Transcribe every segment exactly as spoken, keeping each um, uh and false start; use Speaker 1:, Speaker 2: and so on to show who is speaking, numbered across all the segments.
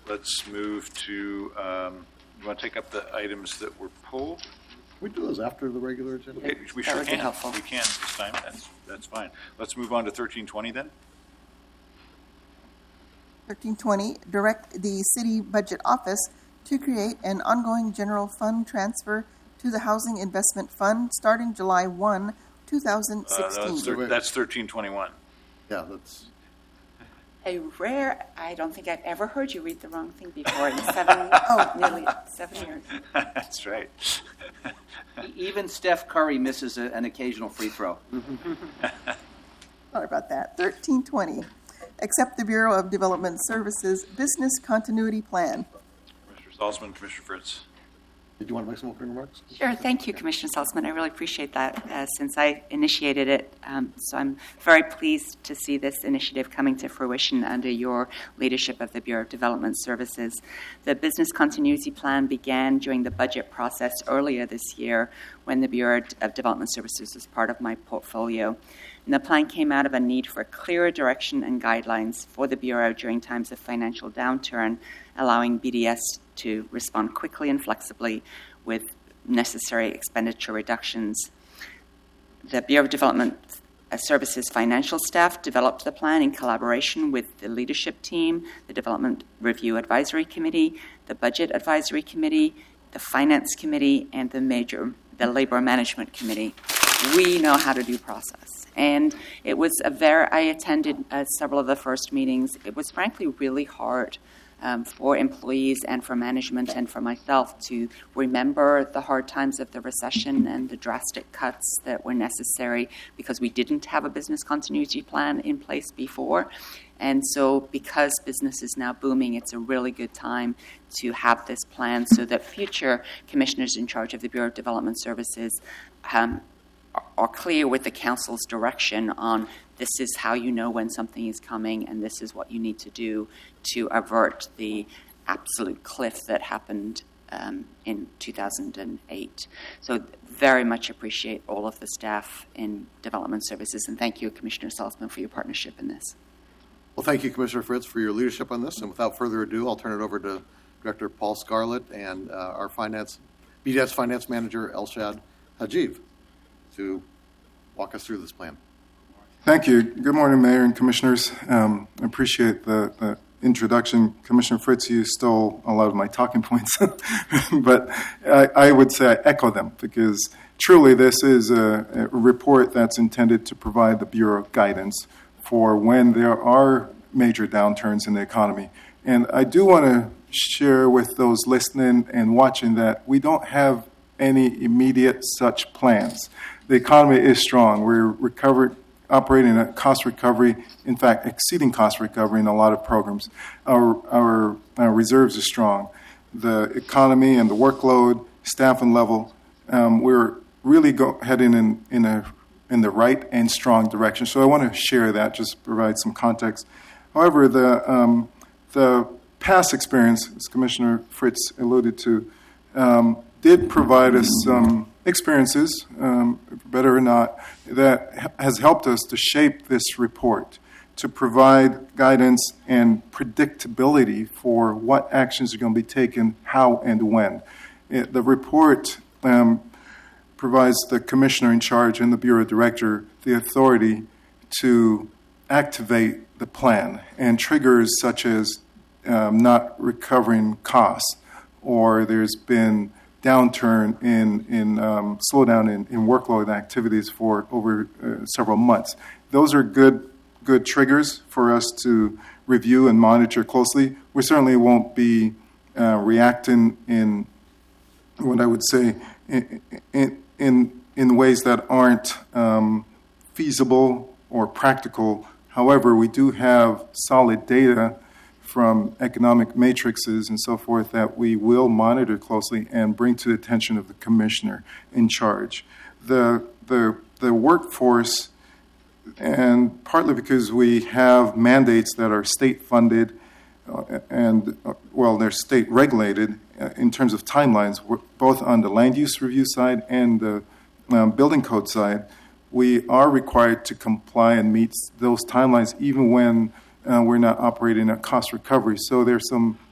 Speaker 1: let's move to, um, you want to take up the items that were pulled?
Speaker 2: We do those after the regular agenda?
Speaker 1: Okay, we
Speaker 3: That
Speaker 1: sure
Speaker 3: would be
Speaker 1: can.
Speaker 3: helpful.
Speaker 1: We can this time. That's, that's fine. Let's move on to thirteen twenty then.
Speaker 4: thirteen twenty, direct the city budget office to create an ongoing general fund transfer to the Housing Investment Fund starting July first, two thousand
Speaker 1: Uh, no,
Speaker 4: sixteen.
Speaker 1: that's thir- that's thirteen twenty-one.
Speaker 2: Yeah, that's,
Speaker 3: A rare, I don't think I've ever heard you read the wrong thing before in seven, oh, nearly seven years.
Speaker 1: That's right.
Speaker 5: Even Steph Curry misses a, an occasional free throw.
Speaker 4: Sorry about that. thirteen twenty, accept the Bureau of Development Services Business Continuity Plan.
Speaker 1: Commissioner Salzman, Commissioner Fritz.
Speaker 2: did you want to make some opening remarks?
Speaker 3: Sure. Thank you, Commissioner Salzman. I really appreciate that uh, since I initiated it. Um, so I'm very pleased to see this initiative coming to fruition under your leadership of the Bureau of Development Services. The Business Continuity Plan began during the budget process earlier this year when the Bureau of Development Services was part of my portfolio. And the plan came out of a need for clearer direction and guidelines for the Bureau during times of financial downturn, allowing B D S to respond quickly and flexibly with necessary expenditure reductions. The Bureau of Development Services financial staff developed the plan in collaboration with the leadership team, the Development Review Advisory Committee, the Budget Advisory Committee, the Finance Committee, and the major, the Labor Management Committee. We know how to do process. And it was a very, I attended uh, several of the first meetings. It was frankly really hard um, for employees and for management and for myself to remember the hard times of the recession and the drastic cuts that were necessary because we didn't have a business continuity plan in place before. And so because business is now booming, it's a really good time to have this plan so that future commissioners in charge of the Bureau of Development Services um, are clear with the council's direction on this is how you know when something is coming and this is what you need to do to avert the absolute cliff that happened um, in two thousand eight. So very much appreciate all of the staff in Development Services, and thank you, Commissioner Salzman, for your partnership in this.
Speaker 2: Well, thank you, Commissioner Fritz, for your leadership on this. And without further ado, I'll turn it over to Director Paul Scarlett and uh, our finance, B D S Finance Manager, Elshad Hajiv, to walk us through this plan.
Speaker 6: Thank you. Good morning, Mayor and Commissioners. Um, I appreciate the, the introduction. Commissioner Fritz, you stole a lot of my talking points, but I, I would say I echo them because truly this is a, a report that's intended to provide the Bureau guidance for when there are major downturns in the economy. And I do want to share with those listening and watching that we don't have any immediate such plans. The economy is strong. We're recovered, operating at cost recovery, in fact, exceeding cost recovery in a lot of programs. Our, our, our reserves are strong. The economy and the workload, staffing level, um, we're really go, heading in, in, a, in the right and strong direction. So I want to share that, just provide some context. However, the, um, the past experience, as Commissioner Fritz alluded to, um, did provide us some experiences, um, better or not, that has helped us to shape this report, to provide guidance and predictability for what actions are going to be taken, how and when. It, the report um, provides the commissioner in charge and the Bureau director the authority to activate the plan, and triggers such as um, not recovering costs, or there's been downturn in, in um, slowdown in, in workload activities for over uh, several months. Those are good good triggers for us to review and monitor closely. We certainly won't be uh, reacting in what I would say in in, in, in ways that aren't um, feasible or practical. However, we do have solid data from economic matrices and so forth that we will monitor closely and bring to the attention of the commissioner in charge. The the the workforce, and partly because we have mandates that are state funded uh, and uh, well, they're state regulated uh, in terms of timelines, both on the land use review side and the um, building code side. We are required to comply and meet those timelines even when Uh, we're not operating at cost recovery. So there's some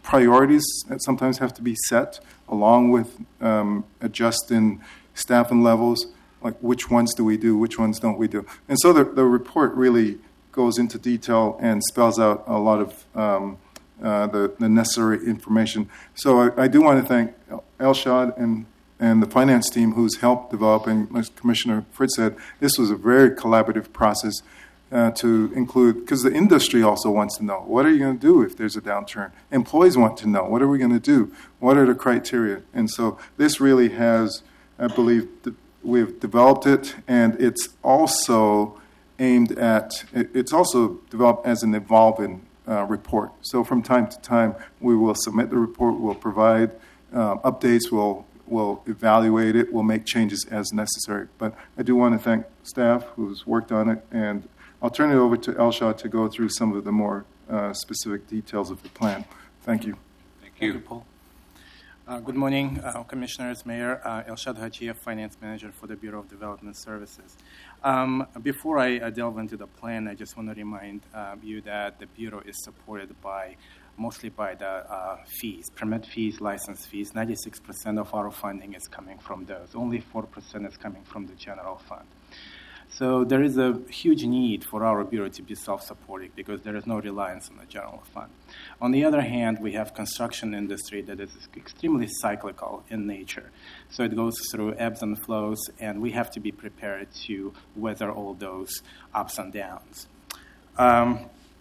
Speaker 6: priorities that sometimes have to be set, along with um, adjusting staffing levels, like which ones do we do, which ones don't we do. And so the, the report really goes into detail and spells out a lot of um, uh, the, the necessary information. So I, I do want to thank Elshad and and the finance team who's helped develop, and as Commissioner Fritz said, this was a very collaborative process uh, to include, because the industry also wants to know, what are you going to do if there's a downturn? Employees want to know, what are we going to do? What are the criteria? And so this really has, I believe, we've developed it, and it's also aimed at, it's also developed as an evolving uh, report. So from time to time, we will submit the report, we'll provide uh, updates, we'll We'll evaluate it. We'll make changes as necessary. But I do want to thank staff who's worked on it, and I'll turn it over to Elshad to go through some of the more uh, specific details of the plan. Thank you.
Speaker 1: Thank you.
Speaker 7: Thank you, Paul. Uh, good morning, uh, Commissioners, Mayor. Uh, Elshad Hajiev, Finance Manager for the Bureau of Development Services. Um, before I uh, delve into the plan, I just want to remind uh, you that the Bureau is supported by mostly by the uh, fees, permit fees, license fees. ninety-six percent of our funding is coming from those. Only four percent is coming from the general fund. So there is a huge need for our Bureau to be self-supporting because there is no reliance on the general fund. On the other hand, we have construction industry that is extremely cyclical in nature. So it goes through ebbs and flows, and we have to be prepared to weather all those ups and downs. Um,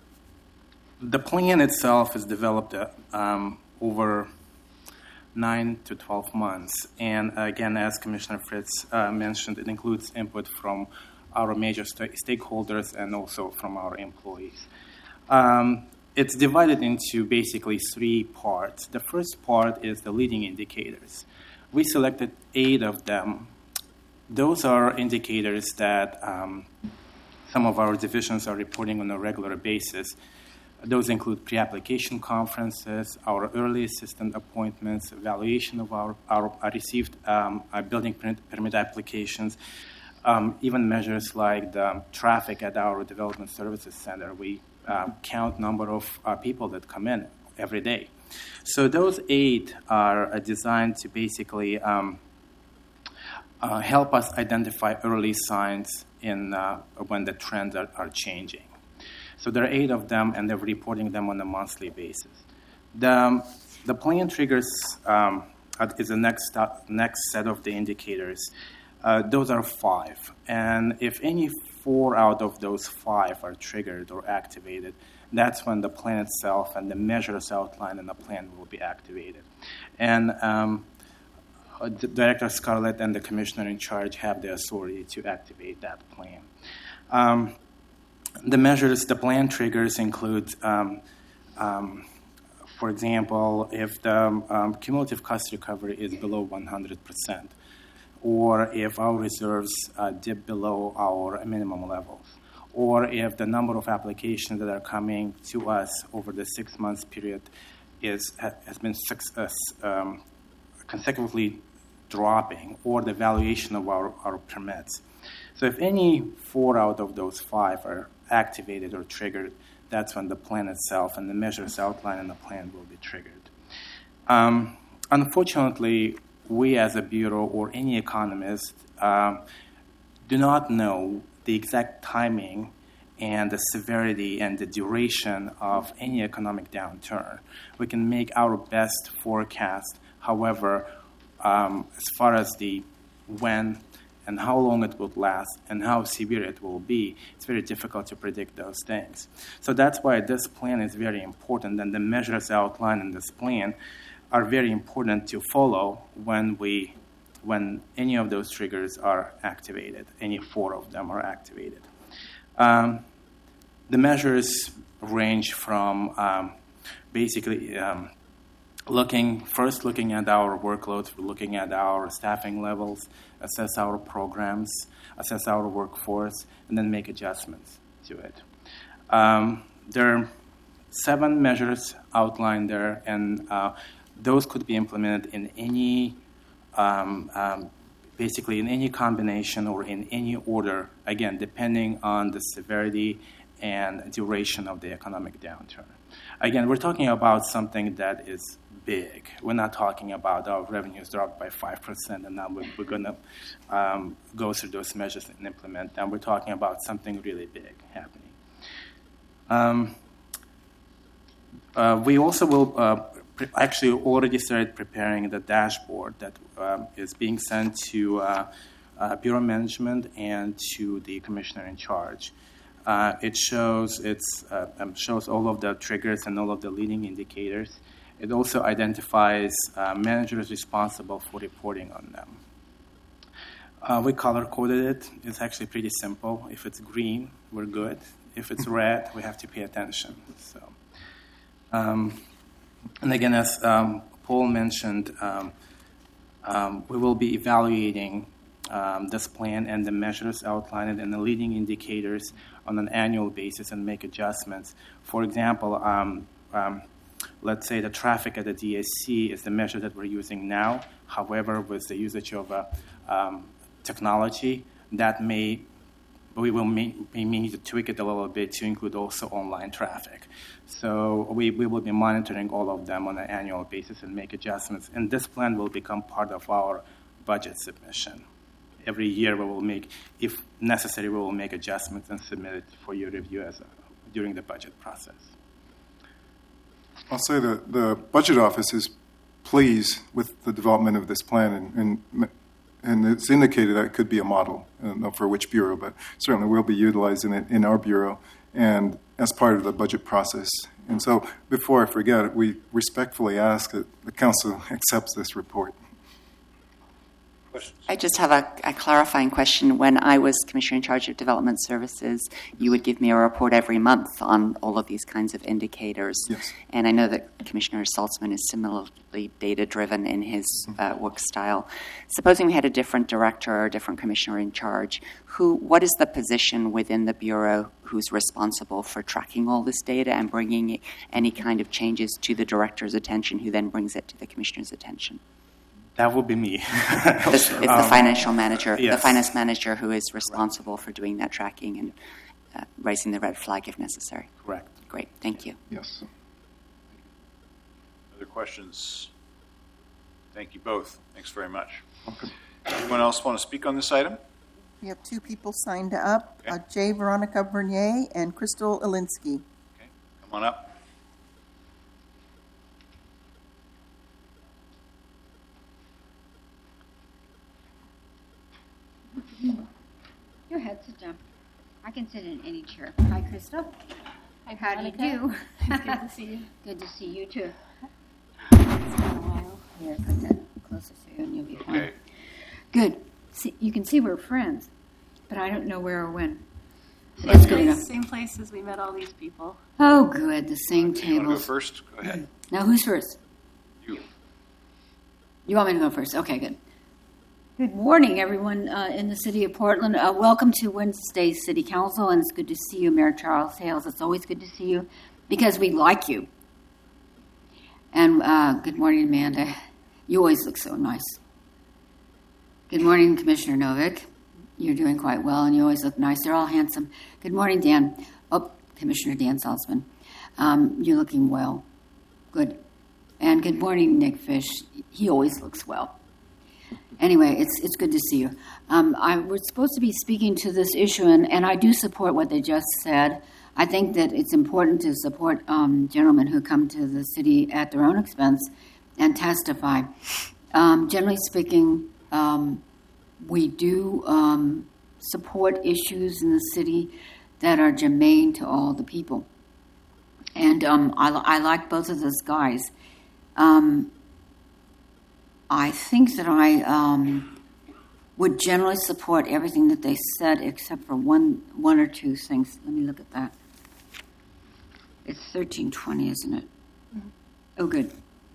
Speaker 7: The plan itself is developed uh, um, over nine to twelve months. And again, as Commissioner Fritz uh, mentioned, it includes input from our major st- stakeholders and also from our employees. Um, it's divided into basically three parts. The first part is the leading indicators. We selected eight of them. Those are indicators that um, some of our divisions are reporting on a regular basis. Those include pre-application conferences, our early assistant appointments, evaluation of our, our, our received um, our building permit, permit applications, um, even measures like the traffic at our development services center. We uh, count number of uh, people that come in every day. So those eight are uh, designed to basically um, uh, help us identify early signs in uh, when the trends are, are changing. So there are eight of them, and they're reporting them on a monthly basis. The, the plan triggers um, is the next, uh, next set of the indicators. Uh, those are five. And if any four out of those five are triggered or activated, that's when the plan itself and the measures outlined in the plan will be activated. And um, Director Scarlett and the commissioner in charge have the authority to activate that plan. Um, The measures, the plan triggers include, um, um, for example, if the um, cumulative cost recovery is below one hundred percent, or if our reserves uh, dip below our minimum levels, or if the number of applications that are coming to us over the six months period is has been six, uh, um, consecutively dropping, or the valuation of our, our permits. So if any four out of those five are activated or triggered, that's when the plan itself and the measures outlined in the plan will be triggered. Um, unfortunately, we as a Bureau or any economist um, do not know the exact timing and the severity and the duration of any economic downturn. We can make our best forecast. However, um, as far as the when and how long it will last and how severe it will be, it's very difficult to predict those things. So that's why this plan is very important, and the measures outlined in this plan are very important to follow when we, when any of those triggers are activated, any four of them are activated. Um, the measures range from um, basically um, looking, first looking at our workloads, looking at our staffing levels, assess our programs, assess our workforce, and then make adjustments to it. Um, there are seven measures outlined there, and uh, those could be implemented in any, um, um, basically in any combination or in any order, again, depending on the severity and duration of the economic downturn. again, we're talking about something that is big. We're not talking about our revenues dropped by five percent and now we're, we're going to um, go through those measures and implement them. We're talking about something really big happening. Um, uh, we also will uh, pre- actually already started preparing the dashboard that um, is being sent to uh, uh, Bureau Management and to the Commissioner in charge. Uh, it shows it's uh, um, shows all of the triggers and all of the leading indicators. It also identifies uh, managers responsible for reporting on them. Uh, we color-coded it. It's actually pretty simple. If it's green, we're good. If it's red, we have to pay attention. So, um, and again, as um, Paul mentioned, um, um, we will be evaluating um, this plan and the measures outlined and the leading indicators on an annual basis and make adjustments. For example, um, um, let's say the traffic at the D S C is the measure that we're using now. However, with the usage of uh, um, technology, that may we will may, may need to tweak it a little bit to include also online traffic. So we, we will be monitoring all of them on an annual basis and make adjustments. And this plan will become part of our budget submission. Every year we will make, if necessary, we will make adjustments and submit it for your review as a, during the budget process.
Speaker 6: I'll say that the Budget Office is pleased with the development of this plan, and, and, and it's indicated that it could be a model. I don't know for which bureau, but certainly we'll be utilizing it in our bureau and as part of the budget process. And so before I forget, we respectfully ask that the Council accepts this report.
Speaker 1: Questions?
Speaker 3: I just have a, a clarifying question. When I was Commissioner in charge of Development Services, you would give me a report every month on all of these kinds of indicators.
Speaker 6: Yes.
Speaker 3: And I know that Commissioner Saltzman is similarly data-driven in his uh, work style. Supposing we had a different director or a different commissioner in charge, who? What is the position within the Bureau who's responsible for tracking all this data and bringing any kind of changes to the director's attention, who then brings it to the commissioner's attention?
Speaker 7: That would be me.
Speaker 3: It's, it's the
Speaker 7: Um,
Speaker 3: financial manager,
Speaker 7: yes.
Speaker 3: the finance manager who is responsible for doing that tracking and uh, raising the red flag if necessary.
Speaker 7: Correct.
Speaker 3: Great, thank you.
Speaker 6: Yes.
Speaker 1: Other questions? Thank you both. Thanks very much.
Speaker 6: Okay.
Speaker 1: Anyone else want to speak on this item?
Speaker 4: We have two people signed up,
Speaker 1: Okay.
Speaker 4: uh, J. Veronica Bernier and Crystal Elinsky.
Speaker 1: Okay, come on up.
Speaker 8: Your head, sit down. I can sit in any chair. Hi, Krista. Hi, how do you do?
Speaker 9: It's good to see you.
Speaker 8: Good to see you, too. It's been a while. Here, put that closer to you and you'll be fine.
Speaker 1: Okay.
Speaker 8: Good. See, you can see we're friends, but I don't know where or when.
Speaker 9: Same
Speaker 8: It's good
Speaker 9: place,
Speaker 8: enough.
Speaker 9: same place as we met all these people.
Speaker 8: Oh, good. The same
Speaker 1: Do you want to go
Speaker 8: tables.
Speaker 1: first? Go ahead.
Speaker 8: Now, who's first?
Speaker 1: You.
Speaker 8: You want me to go first? Okay, good. Good morning, everyone uh, in the city of Portland. Uh, welcome to Wednesday's City Council, and it's good to see you, Mayor Charles Hales. It's always good to see you because we like you. And uh, good morning, Amanda. You always look so nice. Good morning, Commissioner Novick. You're doing quite well, and you always look nice. They're all handsome. Good morning, Dan. Oh, Commissioner Dan Saltzman. Um, you're looking well. Good. And good morning, Nick Fish. He always looks well. Anyway, it's it's good to see you. Um, I we're supposed to be speaking to this issue, and, and I do support what they just said. I think that it's important to support um, gentlemen who come to the city at their own expense and testify. Um, generally speaking, um, we do um, support issues in the city that are germane to all the people. And um, I, I like both of those guys. Um, I think that I um, would generally support everything that they said, except for one, one or two things. Let me look at that. It's thirteen twenty, isn't it? Mm-hmm. Oh, good.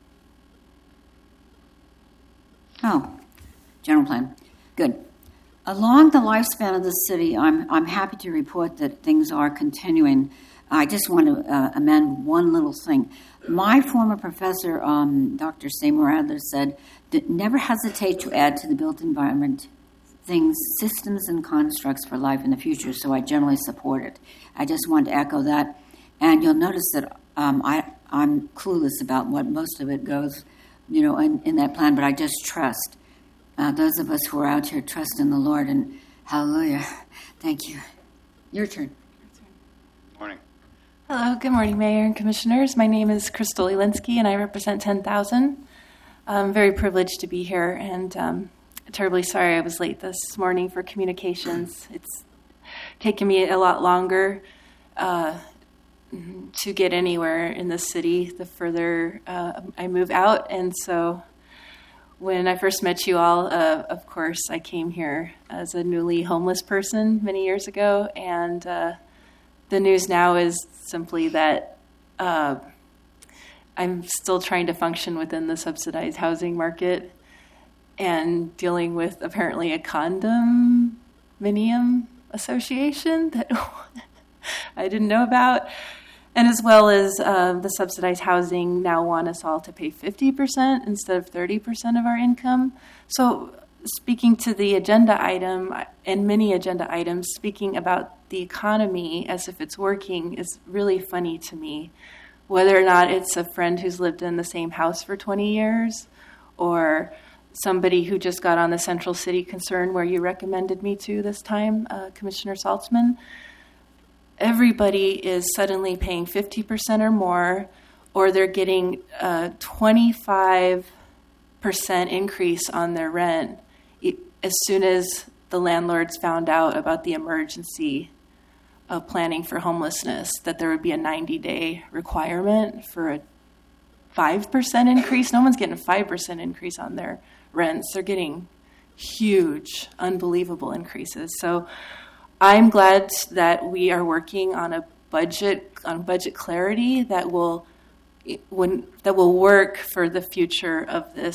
Speaker 8: Oh, general plan. Good. Along the lifespan of the city, I'm I'm happy to report that things are continuing. I just want to uh, amend one little thing. My former professor, um, Doctor Seymour Adler, said that never hesitate to add to the built environment things, systems, and constructs for life in the future, so I generally support it. I just want to echo that. And you'll notice that Um, I, I'm clueless about what most of it goes, you know, in, in that plan, but I just trust. Uh, those of us who are out here trust in the Lord, and hallelujah. Thank you. Your turn.
Speaker 1: Morning.
Speaker 9: Hello, good morning, Mayor and Commissioners. My name is Crystal Elinsky, and I represent ten thousand. I'm very privileged to be here, and um, terribly sorry I was late this morning for communications. It's taken me a lot longer uh, to get anywhere in the city the further uh, I move out, and so when I first met you all, uh, of course, I came here as a newly homeless person many years ago, and uh, the news now is simply that uh, I'm still trying to function within the subsidized housing market and dealing with apparently a condominium association that I didn't know about. And as well as uh, the subsidized housing now want us all to pay fifty percent instead of thirty percent of our income. So speaking to the agenda item and many agenda items, speaking about the economy as if it's working is really funny to me. Whether or not it's a friend who's lived in the same house for twenty years or somebody who just got on the Central City Concern where you recommended me to this time, uh, Commissioner Saltzman. Everybody is suddenly paying fifty percent or more, or they're getting a twenty-five percent increase on their rent as soon as the landlords found out about the emergency of planning for homelessness, that there would be a ninety-day requirement for a five percent increase. No one's getting a five percent increase on their rents. They're getting huge, unbelievable increases. So I'm glad that we are working on a budget, on budget clarity that will when, that will work for the future of this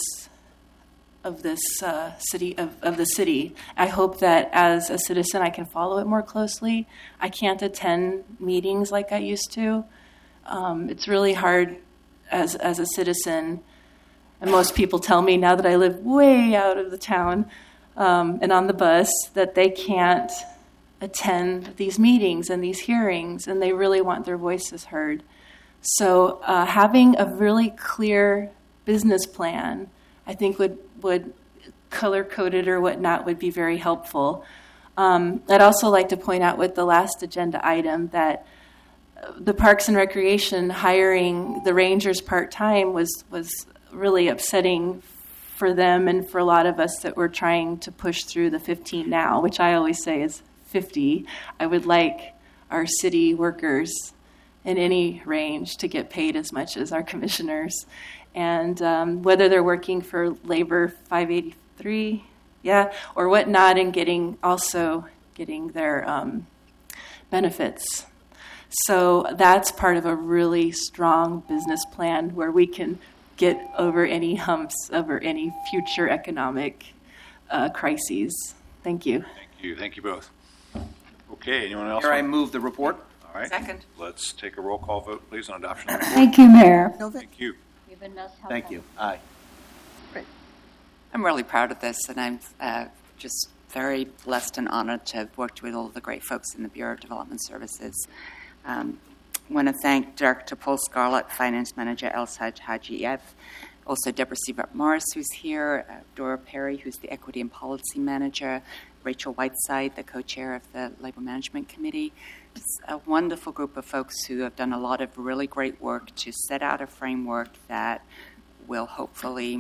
Speaker 9: of this uh, city of, of the city. I hope that as a citizen I can follow it more closely. I can't attend meetings like I used to. Um, it's really hard as as a citizen, and most people tell me now that I live way out of the town um, and on the bus that they can't attend these meetings and these hearings, and they really want their voices heard. So uh, having a really clear business plan, I think would, would color-coded or whatnot would be very helpful. Um, I'd also like to point out with the last agenda item that the Parks and Recreation hiring the rangers part-time was, was really upsetting for them and for a lot of us that were trying to push through the fifteen now, which I always say is fifty. I would like our city workers in any range to get paid as much as our commissioners. And um, whether they're working for Labor five eighty-three, yeah, or whatnot, and getting also getting their um, benefits. So that's part of a really strong business plan where we can get over any humps over any future economic uh, crises. Thank you.
Speaker 1: Thank you. Thank you both. Okay, anyone else?
Speaker 5: Here I move the report.
Speaker 1: All right.
Speaker 3: Second.
Speaker 1: Let's take a roll call vote, please, on adoption of the report.
Speaker 8: Thank you, Mayor.
Speaker 4: Novik?
Speaker 1: Thank you.
Speaker 5: Thank you. Aye.
Speaker 3: I'm really proud of this, and I'm uh, just very blessed and honored to have worked with all the great folks in the Bureau of Development Services. Um, I want to thank Director Paul Scarlett, Finance Manager Elshad Hajiev, also Deborah Siebert Morris, who's here, uh, Dora Perry, who's the Equity and Policy Manager, Rachel Whiteside, the co-chair of the Labor Management Committee. It's a wonderful group of folks who have done a lot of really great work to set out a framework that will hopefully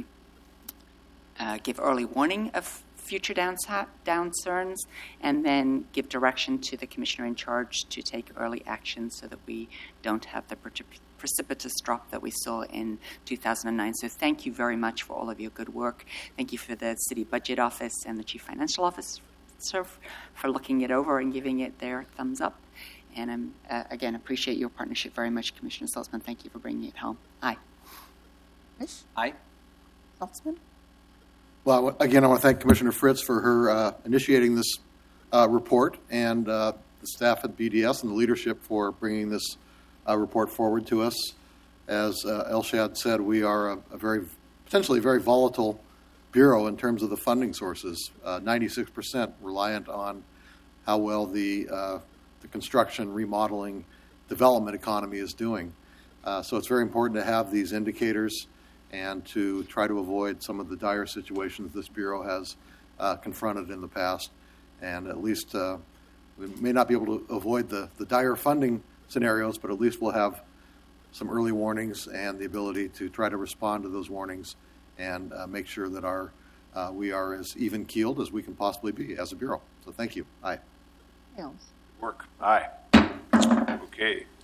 Speaker 3: uh, give early warning of future downsa- downturns and then give direction to the commissioner in charge to take early action so that we don't have the pre- precipitous drop that we saw in two thousand nine. So thank you very much for all of your good work. Thank you for the City Budget Office and the Chief Financial Officer for looking it over and giving it their thumbs up. And um, uh, again, appreciate your partnership very much, Commissioner Saltzman. Thank you for bringing it home. Aye.
Speaker 4: Fish?
Speaker 5: Aye.
Speaker 4: Saltzman?
Speaker 2: Well, again, I want to thank Commissioner Fritz for her uh, initiating this uh, report, and uh, the staff at B D S and the leadership for bringing this uh, report forward to us. As uh, Elshad said, we are a, a very, potentially very volatile bureau in terms of the funding sources, uh, ninety-six percent reliant on how well the, uh, the construction, remodeling, development economy is doing. Uh, so it's very important to have these indicators and to try to avoid some of the dire situations this Bureau has uh, confronted in the past. And at least uh, we may not be able to avoid the, the dire funding scenarios, but at least we'll have some early warnings and the ability to try to respond to those warnings and uh, make sure that our uh, we are as even-keeled as we can possibly be as a Bureau. So thank you. Aye.
Speaker 8: Yes.
Speaker 1: Work. Aye. Okay.